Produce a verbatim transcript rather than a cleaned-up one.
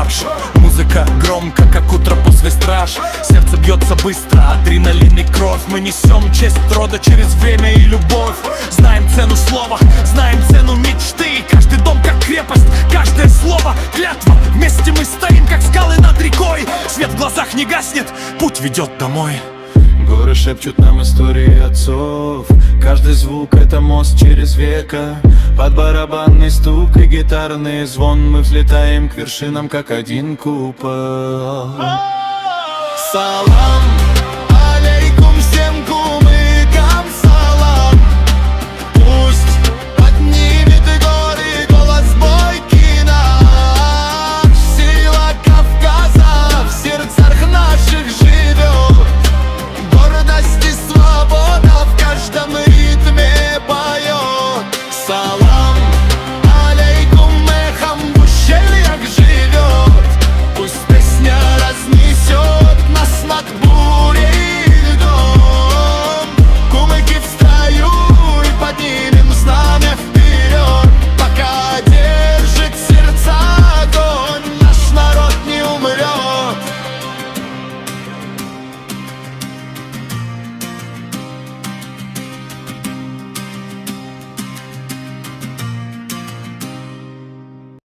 марш. Музыка громко, как утро после страж. Сердце бьется быстро, адреналин и кровь. Мы несем честь рода через время и любовь. Знаем цену слова, знаем цену мечты. Каждый дом как крепость, каждое слово клятва. Вместе мы стоим, как скалы над рекой. Свет в глазах не гаснет, путь ведет домой. Горы шепчут нам истории отцов. Каждый звук — это мост через века. Под барабанный стук и гитарный звон мы взлетаем к вершинам, как один купол. Салам!